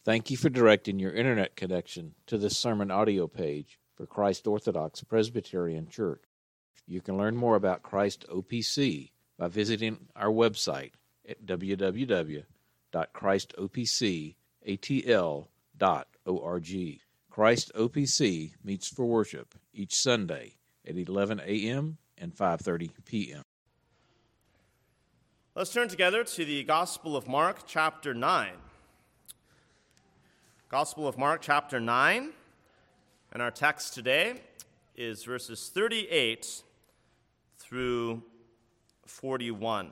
Thank you for directing your internet connection to this sermon audio page for Christ Orthodox Presbyterian Church. You can learn more about Christ OPC by visiting our website at www.christopcatl.org. Christ OPC meets for worship each Sunday at 11 a.m. and 5:30 p.m. Let's turn together to the Gospel of Mark, chapter 9. Gospel of Mark, chapter 9, and our text today is verses 38 through 41.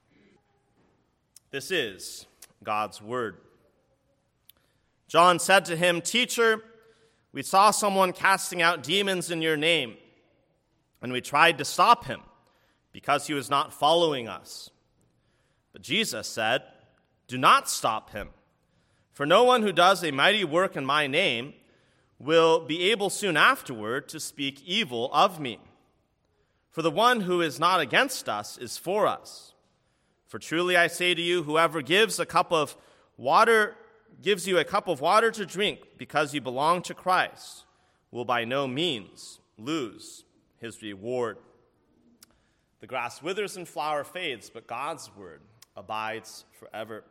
This is God's Word. John said to him, "Teacher, we saw someone casting out demons in your name, and we tried to stop him because he was not following us." But Jesus said, "Do not stop him. For no one who does a mighty work in my name will be able soon afterward to speak evil of me. For the one who is not against us is for us. For truly I say to you, whoever gives you a cup of water to drink because you belong to Christ will by no means lose his reward." The grass withers and flower fades, but God's word abides forever.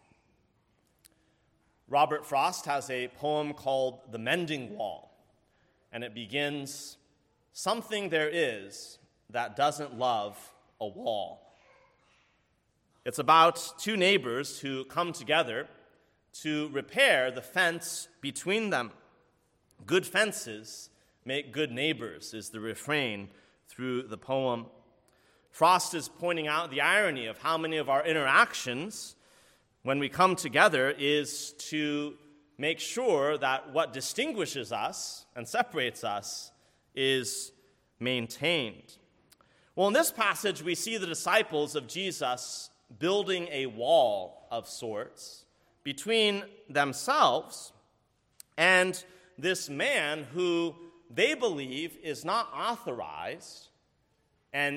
Robert Frost has a poem called "The Mending Wall," and it begins, "Something there is that doesn't love a wall." It's about two neighbors who come together to repair the fence between them. Good fences make good neighbors is the refrain through the poem. Frost is pointing out the irony of how many of our interactions when we come together is to make sure that what distinguishes us and separates us is maintained. Well, in this passage, we see the disciples of Jesus building a wall of sorts between themselves and this man who they believe is not authorized and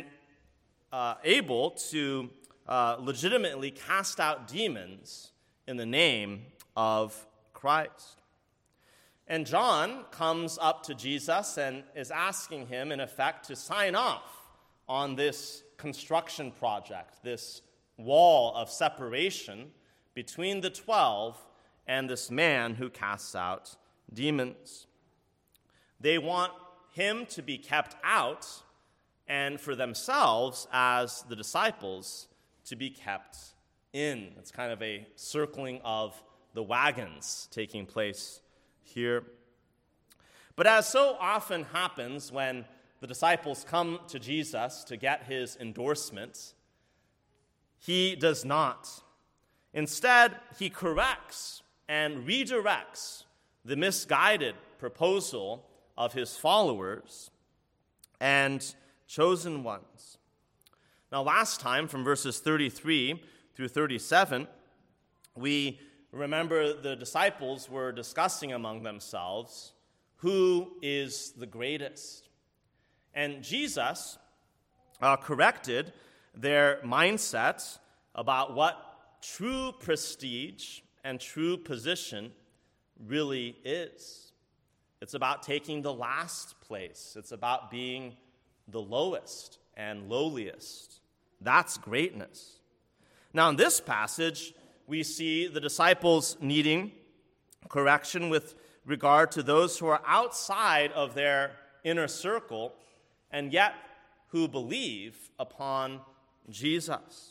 able to legitimately cast out demons in the name of Christ. And John comes up to Jesus and is asking him, in effect, to sign off on this construction project, this wall of separation between the 12 and this man who casts out demons. They want him to be kept out, and for themselves, as the disciples, to be kept in. It's kind of a circling of the wagons taking place here. But as so often happens when the disciples come to Jesus to get his endorsement, he does not. Instead, he corrects and redirects the misguided proposal of his followers and chosen ones. Now, last time, from verses 33 through 37, we remember the disciples were discussing among themselves who is the greatest. And Jesus corrected their mindset about what true prestige and true position really is. It's about taking the last place. It's about being the lowest and lowliest. That's greatness. Now, in this passage, we see the disciples needing correction with regard to those who are outside of their inner circle and yet who believe upon Jesus.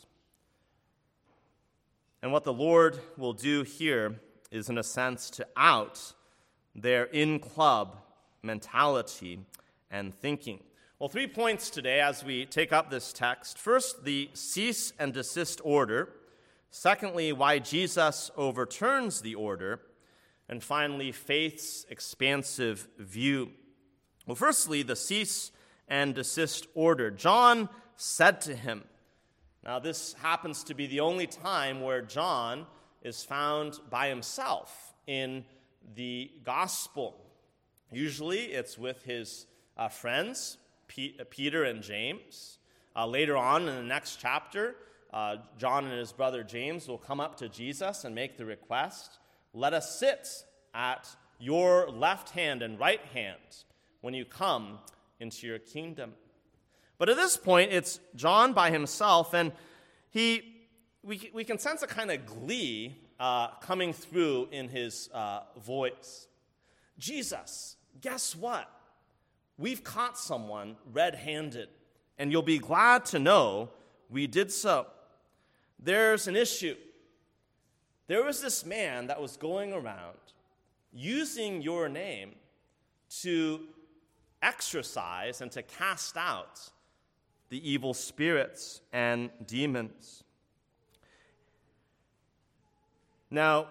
And what the Lord will do here is, in a sense, to out their in-club mentality and thinking. Well, 3 points today as we take up this text. First, the cease and desist order. Secondly, why Jesus overturns the order. And finally, faith's expansive view. Well, firstly, the cease and desist order. John said to him. Now, this happens to be the only time where John is found by himself in the gospel. Usually, it's with his friends, Peter and James. Later on in the next chapter, John and his brother James will come up to Jesus and make the request let us sit at your left hand and right hand when you come into your kingdom. But at this point, it's John by himself, and we can sense a kind of glee coming through in his voice. Jesus, guess what? We've caught someone red-handed, and you'll be glad to know we did so. There's an issue. There was this man that was going around using your name to exorcise and to cast out the evil spirits and demons. Now,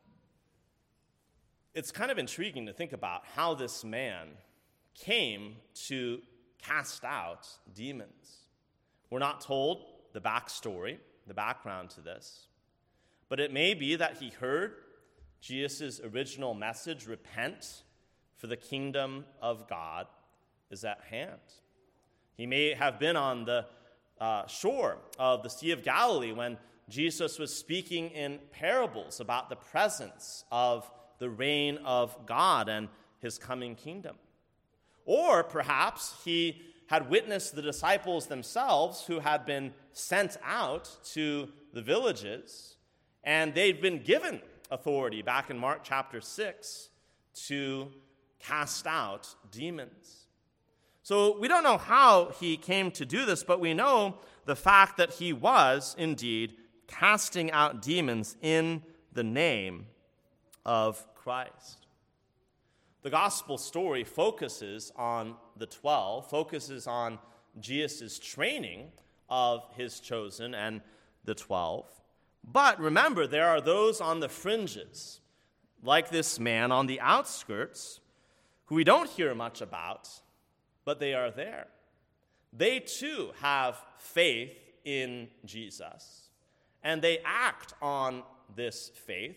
it's kind of intriguing to think about how this man came to cast out demons. We're not told the backstory, the background to this, but it may be that he heard Jesus' original message, repent, for the kingdom of God is at hand. He may have been on the shore of the Sea of Galilee when Jesus was speaking in parables about the presence of the reign of God and his coming kingdom. Or perhaps he had witnessed the disciples themselves who had been sent out to the villages, and they'd been given authority back in Mark chapter 6 to cast out demons. So we don't know how he came to do this, but we know the fact that he was indeed casting out demons in the name of Christ. The gospel story focuses on the 12, focuses on Jesus' training of his chosen and the 12. But remember, there are those on the fringes, like this man on the outskirts, who we don't hear much about, but they are there. They too have faith in Jesus, and they act on this faith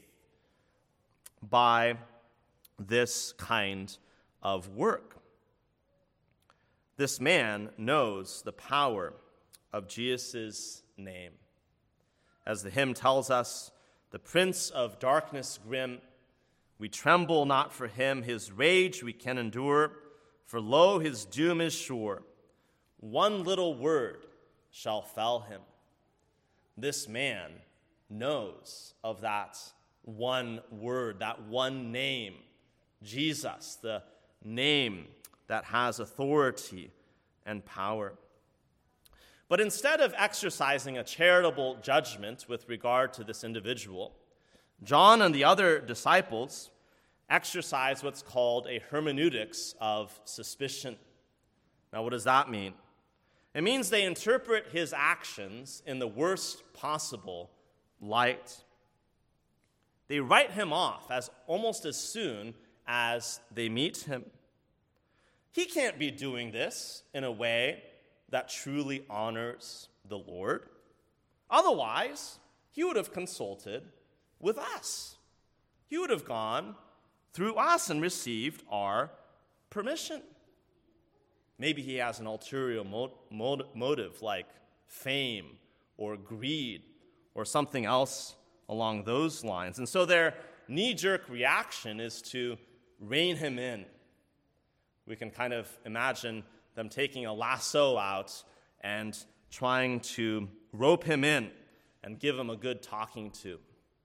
by this kind of work. This man knows the power of Jesus' name. As the hymn tells us, the prince of darkness grim, we tremble not for him, his rage we can endure, for lo, his doom is sure. One little word shall fell him. This man knows of that one word, that one name, Jesus, the name that has authority and power. But instead of exercising a charitable judgment with regard to this individual, John and the other disciples exercise what's called a hermeneutics of suspicion. Now, what does that mean? It means they interpret his actions in the worst possible light. They write him off almost as soon as they meet him. He can't be doing this in a way that truly honors the Lord. Otherwise, he would have consulted with us. He would have gone through us and received our permission. Maybe he has an ulterior motive like fame or greed or something else along those lines. And so their knee-jerk reaction is to rein him in. We can kind of imagine them taking a lasso out and trying to rope him in and give him a good talking to.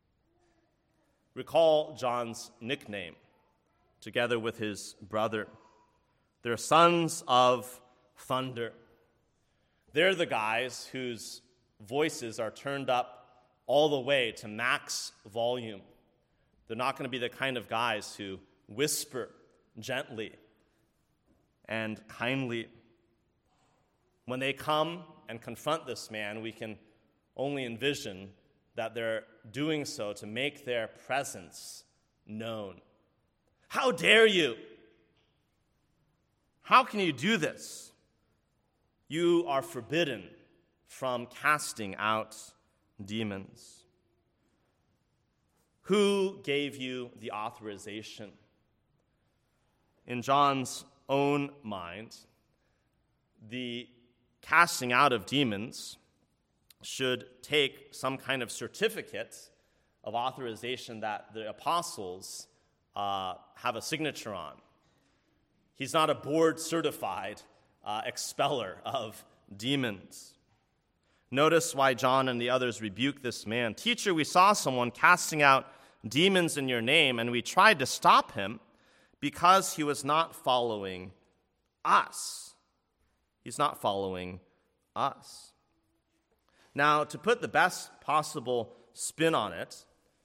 Recall John's nickname, together with his brother. They're sons of thunder. They're the guys whose voices are turned up all the way to max volume. They're not going to be the kind of guys who whisper gently and kindly. When they come and confront this man, we can only envision that they're doing so to make their presence known. How dare you? How can you do this? You are forbidden from casting out demons. Who gave you the authorization? In John's own mind, the casting out of demons should take some kind of certificate of authorization that the apostles have a signature on. He's not a board-certified expeller of demons. Notice why John and the others rebuke this man. "Teacher, we saw someone casting out demons in your name, and we tried to stop him because he was not following us." He's not following us. Now, to put the best possible spin on it,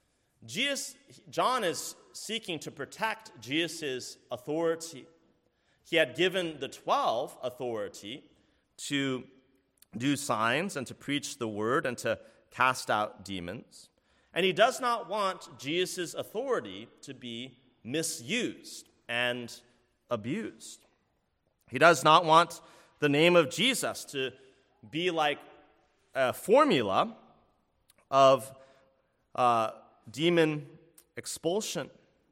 John is seeking to protect Jesus' authority. He had given the 12 authority to do signs and to preach the word and to cast out demons. And he does not want Jesus' authority to be misused and abused. He does not want the name of Jesus to be like a formula of demon expulsion.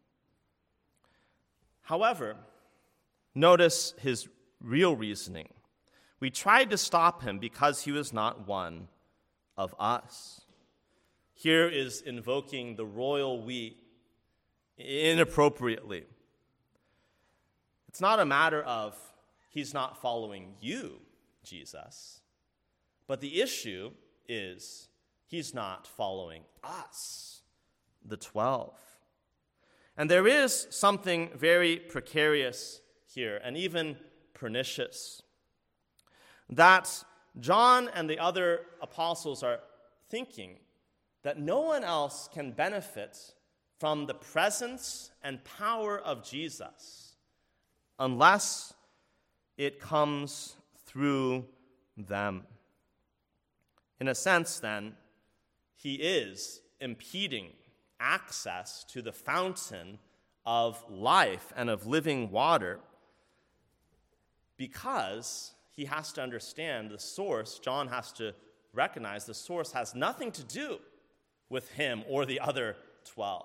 However, notice his real reasoning. "We tried to stop him because he was not one of us." Here is invoking the royal we inappropriately. It's not a matter of he's not following you, Jesus, but the issue is he's not following us, the 12. And there is something very precarious here, and even pernicious, that John and the other apostles are thinking that no one else can benefit from the presence and power of Jesus unless it comes through them. In a sense, then, he is impeding access to the fountain of life and of living water because he has to understand the source. John has to recognize the source has nothing to do with him or the other 12.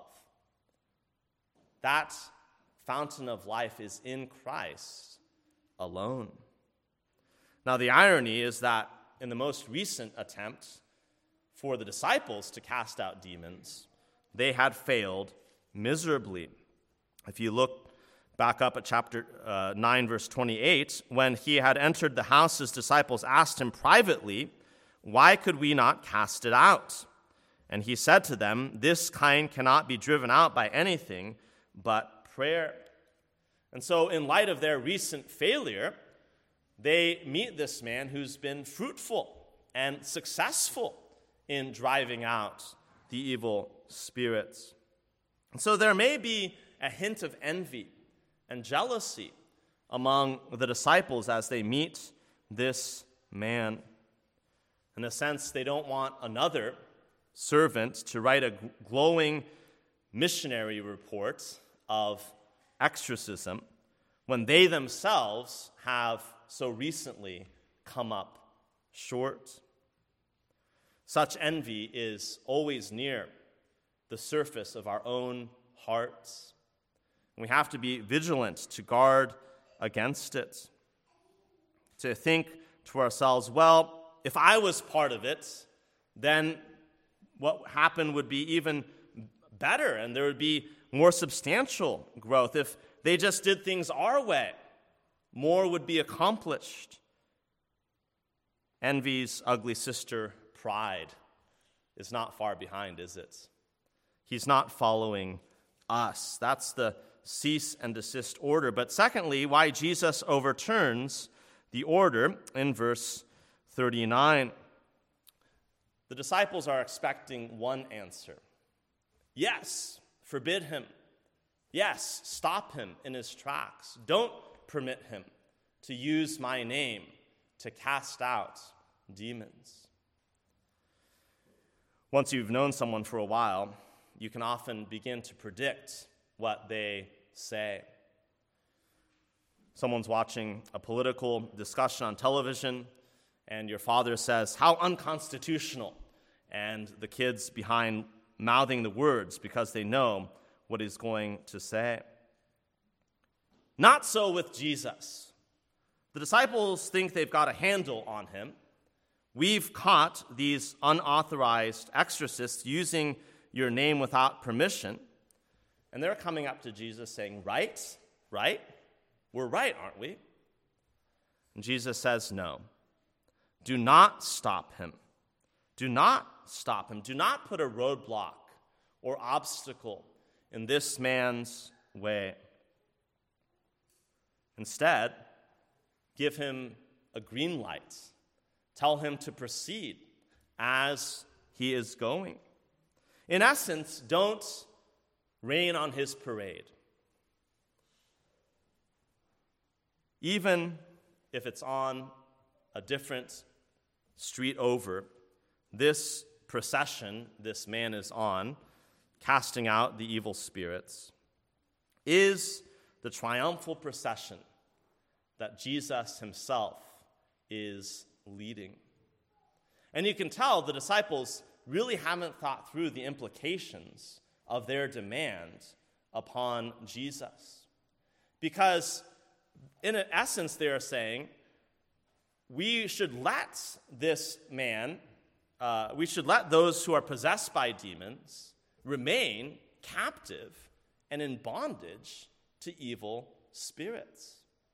That fountain of life is in Christ alone. Now, the irony is that in the most recent attempt for the disciples to cast out demons, they had failed miserably. If you look back up at chapter 9, verse 28, when he had entered the house, his disciples asked him privately, "Why could we not cast it out?" And he said to them, "This kind cannot be driven out by anything but prayer." And so, in light of their recent failure, they meet this man who's been fruitful and successful in driving out the evil spirits. And so there may be a hint of envy and jealousy among the disciples as they meet this man. In a sense, they don't want another servant to write a glowing missionary report of exorcism when they themselves have so recently come up short. Such envy is always near the surface of our own hearts. And we have to be vigilant to guard against it. To think to ourselves, well, if I was part of it, then what happened would be even better and there would be more substantial growth. If they just did things our way, more would be accomplished. Envy's ugly sister, pride, is not far behind, is it? He's not following us. That's the cease and desist order. But secondly, why Jesus overturns the order in verse 39. The disciples are expecting one answer. Yes, forbid him. Yes, stop him in his tracks. Don't permit him to use my name to cast out demons. Once you've known someone for a while, you can often begin to predict what they say. Someone's watching a political discussion on television, and your father says, "How unconstitutional," and the kids behind mouthing the words because they know what he's going to say. Not so with Jesus. The disciples think they've got a handle on him. We've caught these unauthorized exorcists using your name without permission. And they're coming up to Jesus saying, right? We're right, aren't we? And Jesus says, no. Do not stop him. Do not stop him. Do not put a roadblock or obstacle in this man's way. Instead, give him a green light. Tell him to proceed as he is going. In essence, don't rain on his parade. Even if it's on a different street over, this procession this man is on, casting out the evil spirits, is the triumphal procession that Jesus himself is leading. And you can tell the disciples really haven't thought through the implications of their demand upon Jesus. Because in essence, they are saying, we should let this man, we should let those who are possessed by demons remain captive and in bondage to evil spirits.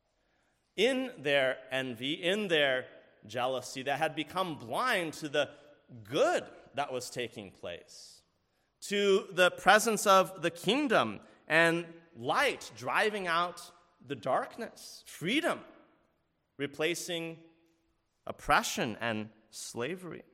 In their envy, in their jealousy, that had become blind to the good that was taking place, to the presence of the kingdom and light driving out the darkness, freedom replacing oppression and slavery.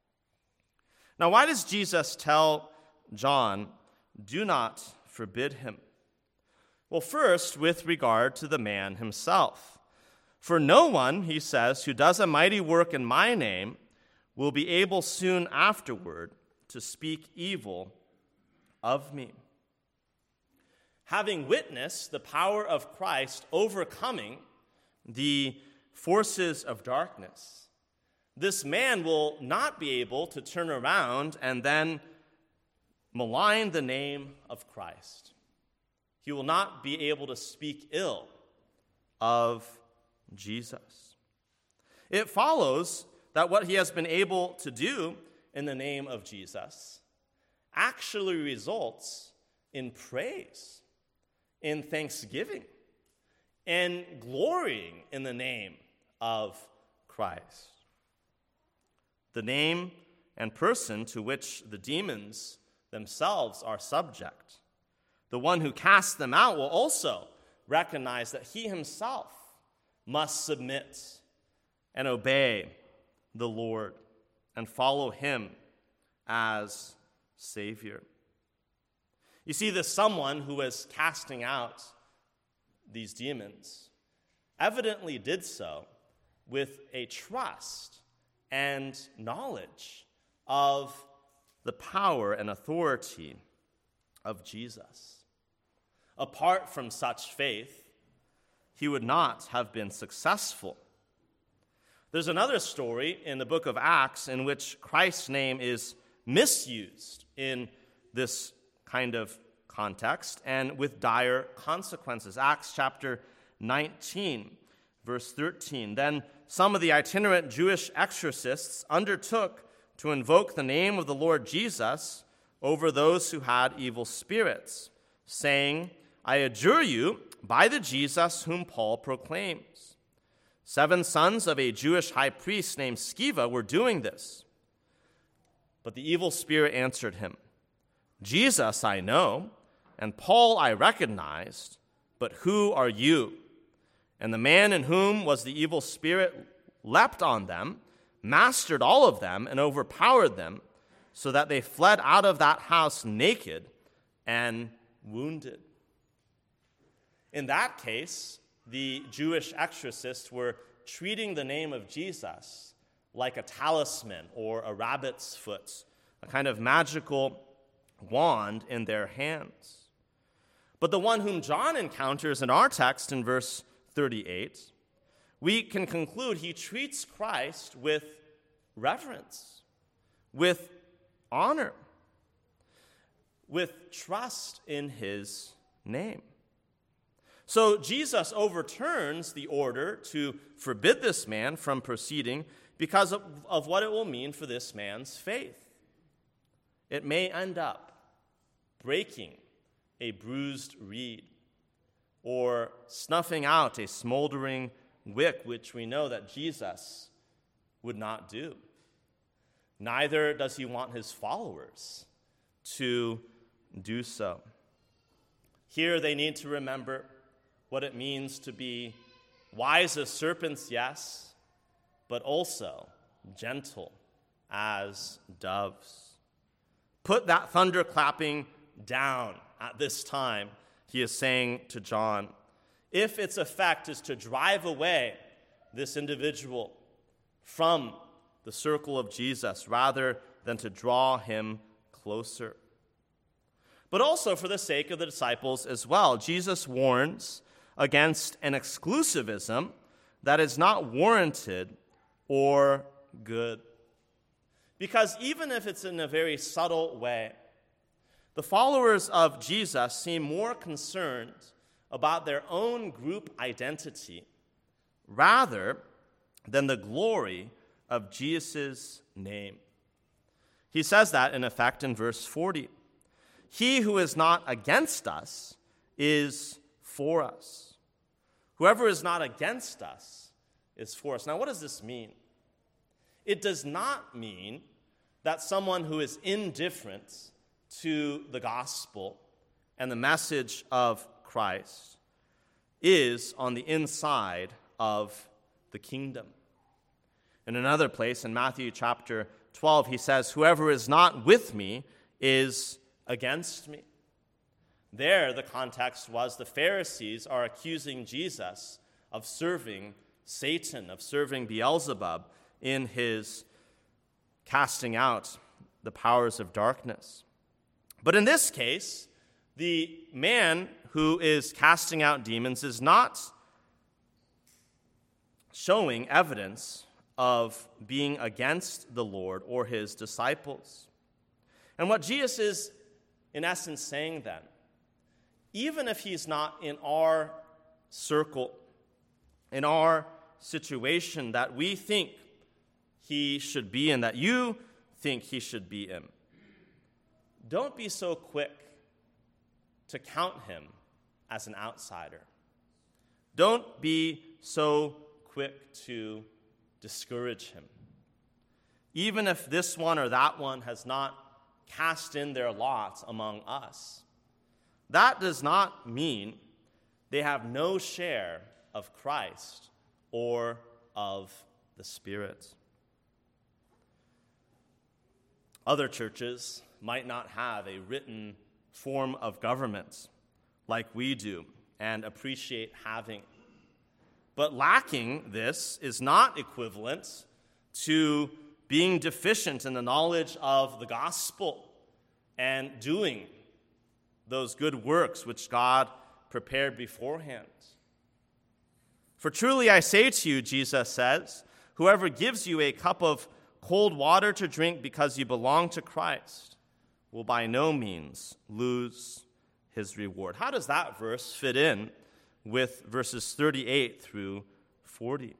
Now, why does Jesus tell John, do not forbid him? Well, first, with regard to the man himself. For no one, he says, who does a mighty work in my name will be able soon afterward to speak evil of me. Having witnessed the power of Christ overcoming the forces of darkness, this man will not be able to turn around and then malign the name of Christ. He will not be able to speak ill of Jesus. It follows that what he has been able to do in the name of Jesus actually results in praise, in thanksgiving, and glorying in the name of Christ. The name and person to which the demons themselves are subject. The one who casts them out will also recognize that he himself must submit and obey the Lord and follow him as Savior. You see, this someone who was casting out these demons evidently did so with a trust and knowledge of the power and authority of Jesus. Apart from such faith, he would not have been successful. There's another story in the book of Acts in which Christ's name is misused in this kind of context and with dire consequences. Acts chapter 19, verse 13. Then some of the itinerant Jewish exorcists undertook to invoke the name of the Lord Jesus over those who had evil spirits, saying, I adjure you by the Jesus whom Paul proclaims. 7 sons of a Jewish high priest named Sceva were doing this. But the evil spirit answered him, Jesus I know, and Paul I recognized, but who are you? And the man in whom was the evil spirit leapt on them, mastered all of them, and overpowered them, so that they fled out of that house naked and wounded. In that case, the Jewish exorcists were treating the name of Jesus like a talisman or a rabbit's foot, a kind of magical wand in their hands. But the one whom John encounters in our text in verse 38, we can conclude he treats Christ with reverence, with honor, with trust in his name. So Jesus overturns the order to forbid this man from proceeding because of what it will mean for this man's faith. It may end up breaking a bruised reed, or snuffing out a smoldering wick, which we know that Jesus would not do. Neither does he want his followers to do so. Here they need to remember what it means to be wise as serpents, yes, but also gentle as doves. Put that thunderclapping down at this time, he is saying to John, if its effect is to drive away this individual from the circle of Jesus rather than to draw him closer. But also for the sake of the disciples as well, Jesus warns against an exclusivism that is not warranted or good. Because even if it's in a very subtle way, the followers of Jesus seem more concerned about their own group identity rather than the glory of Jesus' name. He says that, in effect, in verse 40. He who is not against us is for us. Whoever is not against us is for us. Now, what does this mean? It does not mean that someone who is indifferent to the gospel and the message of Christ is on the inside of the kingdom. In another place, in Matthew chapter 12, he says, whoever is not with me is against me. There, the context was the Pharisees are accusing Jesus of serving Satan, of serving Beelzebub in his casting out the powers of darkness. But in this case, the man who is casting out demons is not showing evidence of being against the Lord or his disciples. And what Jesus is, in essence, saying then, even if he's not in our circle, in our situation that we think he should be in, that you think he should be in, don't be so quick to count him as an outsider. Don't be so quick to discourage him. Even if this one or that one has not cast in their lot among us, that does not mean they have no share of Christ or of the Spirit. Other churches might not have a written form of government like we do and appreciate having. But lacking this is not equivalent to being deficient in the knowledge of the gospel and doing those good works which God prepared beforehand. For truly I say to you, Jesus says, whoever gives you a cup of cold water to drink because you belong to Christ will by no means lose his reward. How does that verse fit in with verses 38 through 40?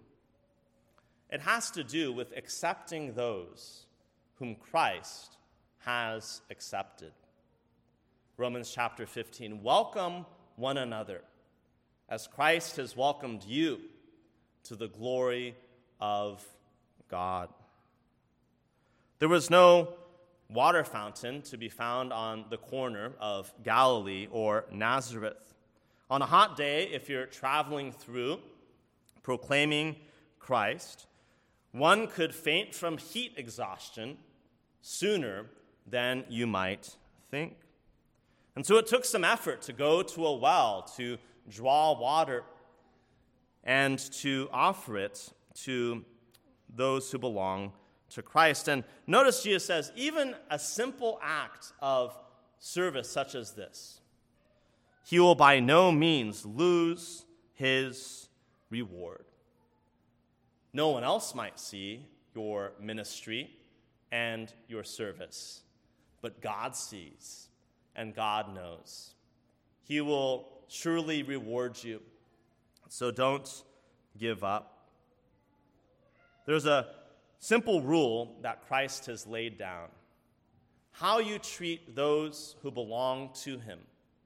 It has to do with accepting those whom Christ has accepted. Romans chapter 15, welcome one another as Christ has welcomed you to the glory of God. There was no water fountain to be found on the corner of Galilee or Nazareth. On a hot day, if you're traveling through proclaiming Christ, one could faint from heat exhaustion sooner than you might think. And so it took some effort to go to a well to draw water and to offer it to those who belong to Christ. And notice Jesus says, even a simple act of service such as this, he will by no means lose his reward. No one else might see your ministry and your service, but God sees and God knows. He will surely reward you, so don't give up. There's a simple rule that Christ has laid down. how you treat those who belong to him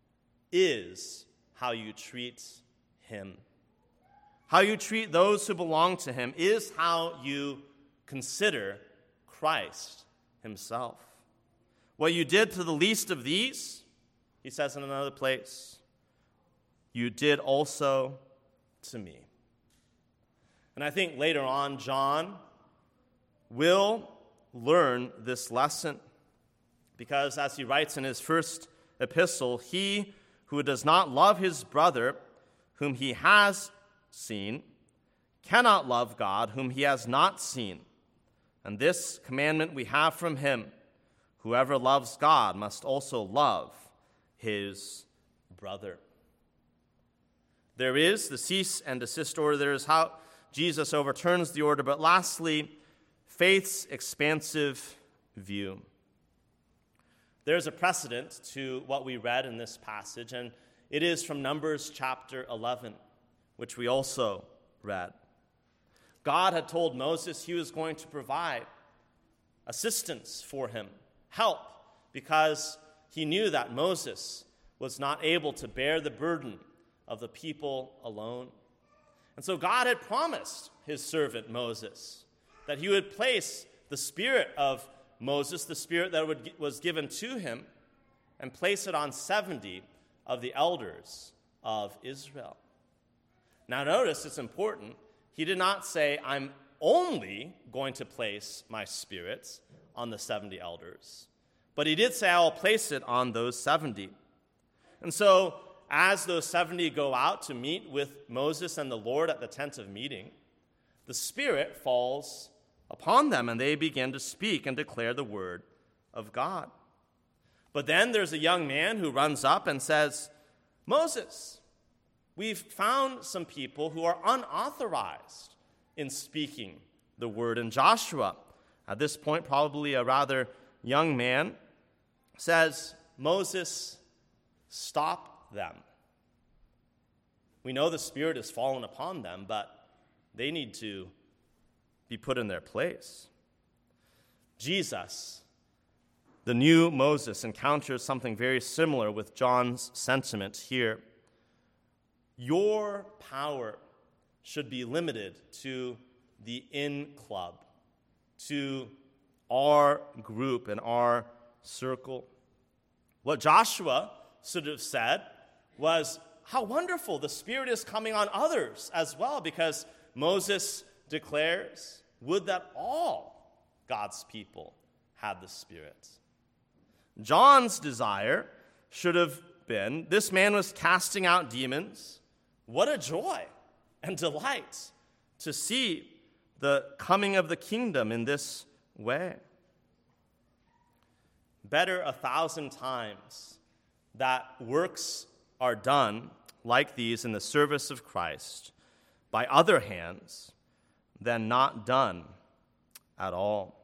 is how you treat him. How you treat those who belong to him is how you consider Christ himself. What you did to the least of these, he says in another place, you did also to me. And I think later on, John will learn this lesson because, as he writes in his first epistle, he who does not love his brother whom he has seen cannot love God whom he has not seen. And this commandment we have from him: whoever loves God must also love his brother. There is the cease and desist order. There is how Jesus overturns the order. But lastly, faith's expansive view. There's a precedent to what we read in this passage, and it is from Numbers chapter 11, which we also read. God had told Moses he was going to provide assistance for him, help, because he knew that Moses was not able to bear the burden of the people alone. And so God had promised his servant Moses that he would place the spirit of Moses, the spirit that was given to him, and place it on 70 of the elders of Israel. Now notice, it's important, he did not say, I'm only going to place my spirit on the 70 elders. But he did say, I will place it on those 70. And so, as those 70 go out to meet with Moses and the Lord at the tent of meeting, the Spirit falls upon them, and they begin to speak and declare the word of God. But then there's a young man who runs up and says, Moses, we've found some people who are unauthorized in speaking the word. And Joshua, at this point probably a rather young man, says, Moses, stop them. We know the Spirit has fallen upon them, but they need to be put in their place. Jesus, the new Moses, encounters something very similar with John's sentiment here. Your power should be limited to the in club, to our group and our circle. What Joshua should have said was, how wonderful, the Spirit is coming on others as well, because Moses declares, would that all God's people had the Spirit. John's desire should have been, this man was casting out demons. What a joy and delight to see the coming of the kingdom in this way. Better 1,000 times that works are done like these in the service of Christ by other hands than not done at all.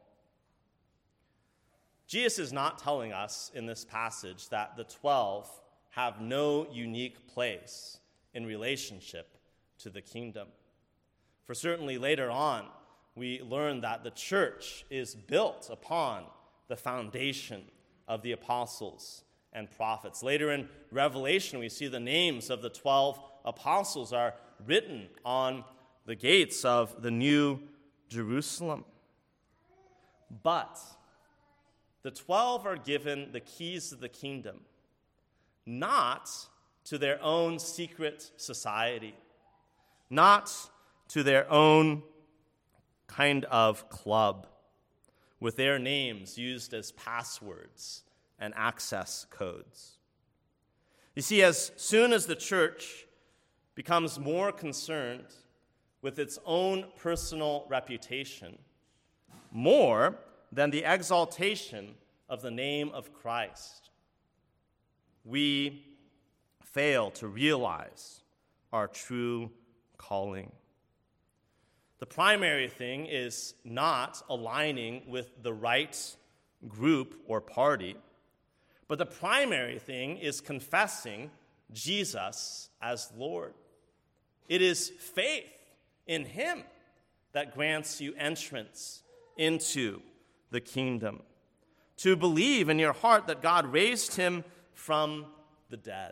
Jesus is not telling us in this passage that the 12 have no unique place in relationship to the kingdom. For certainly later on, we learn that the church is built upon the foundation of the apostles and prophets. Later in Revelation, we see the names of the 12 apostles are written on the gates of the New Jerusalem. But the 12 are given the keys of the kingdom, not to their own secret society, not to their own kind of club, with their names used as passwords and access codes. You see, as soon as the church becomes more concerned with its own personal reputation, more than the exaltation of the name of Christ, we fail to realize our true calling. The primary thing is not aligning with the right group or party, but the primary thing is confessing Jesus as Lord. It is faith in him that grants you entrance into the kingdom. to believe in your heart that God raised him from the dead.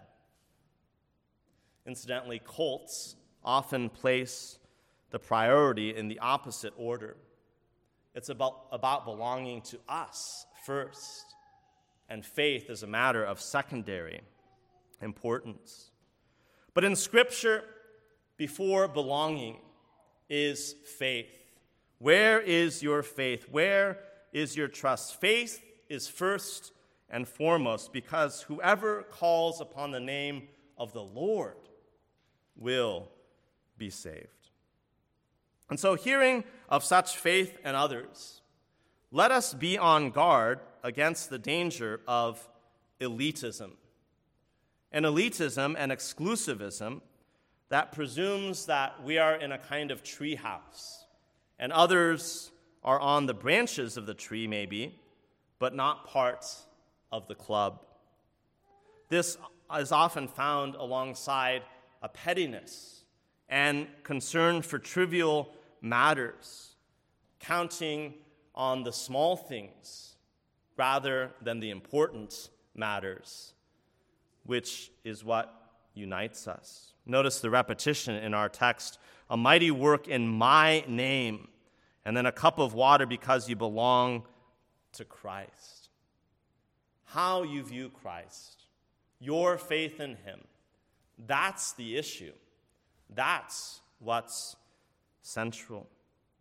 Incidentally, cults often place the priority in the opposite order. It's about belonging to us first, and faith is a matter of secondary importance. But in Scripture, before belonging is faith. Where is your faith? Where is your trust? Faith is first and foremost, because whoever calls upon the name of the Lord will be saved. And so, hearing of such faith and others, let us be on guard against the danger of elitism. An elitism and exclusivism that presumes that we are in a kind of treehouse, and others are on the branches of the tree, maybe, but not parts of the club. This is often found alongside a pettiness and concern for trivial matters, counting on the small things rather than the important matters, which is what unites us. Notice the repetition in our text: a mighty work in my name, and then a cup of water because you belong to Christ. How you view Christ, your faith in him, that's the issue. That's what's central.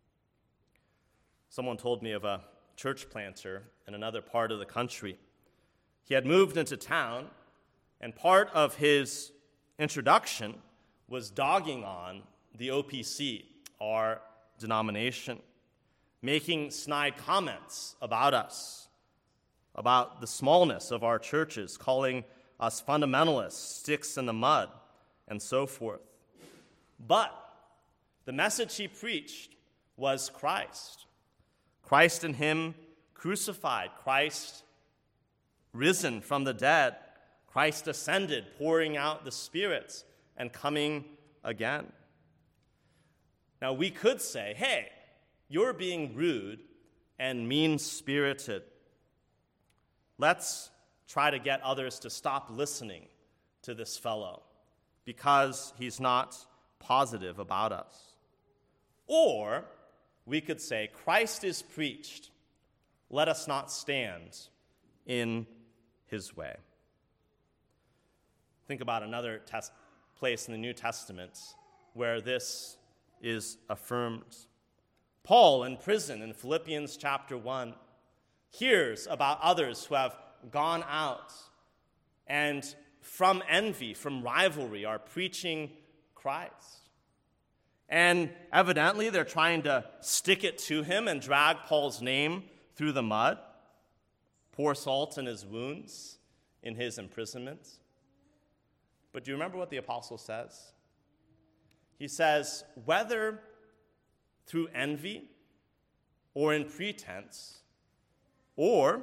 Someone told me of a church planter in another part of the country. He had moved into town, and part of his introduction was dogging on the OPC, our denomination, making snide comments about us, about the smallness of our churches, calling us fundamentalists, sticks in the mud, and so forth. But the message he preached was Christ. Christ and him crucified, Christ risen from the dead, Christ ascended, pouring out the Spirit and coming again. Now we could say, hey, you're being rude and mean-spirited. Let's try to get others to stop listening to this fellow because he's not positive about us. Or we could say, Christ is preached. Let us not stand in his way. Think about another place in the New Testament where this is affirmed. Paul, in prison in Philippians chapter 1, hears about others who have gone out and from envy, from rivalry, are preaching Christ. And evidently they're trying to stick it to him and drag Paul's name through the mud, pour salt in his wounds in his imprisonment. But do you remember what the apostle says? He says, whether through envy or in pretense or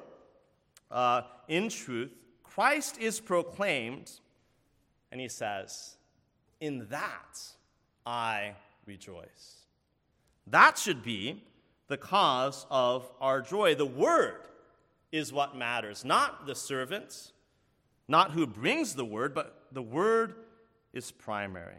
in truth, Christ is proclaimed, and he says, in that I rejoice. That should be the cause of our joy. The word is what matters, not the servant, not who brings the word, but the word is primary.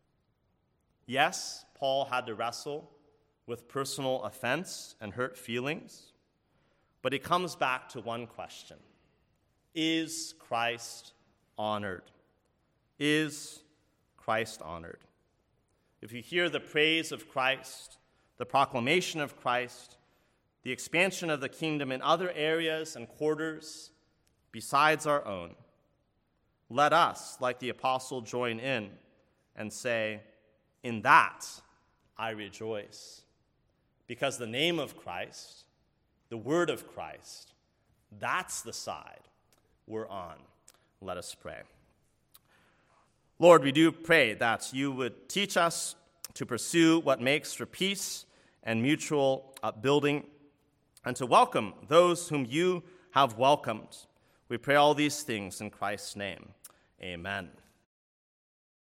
Yes, Paul had to wrestle with personal offense and hurt feelings, but he comes back to one question. Is Christ honored? Is Christ honored? If you hear the praise of Christ, the proclamation of Christ, the expansion of the kingdom in other areas and quarters besides our own, let us, like the apostle, join in and say, in that I rejoice. Because the name of Christ, the word of Christ, that's the side we're on. Let us pray. Lord, we do pray that you would teach us to pursue what makes for peace and mutual upbuilding, and to welcome those whom you have welcomed. We pray all these things in Christ's name. Amen.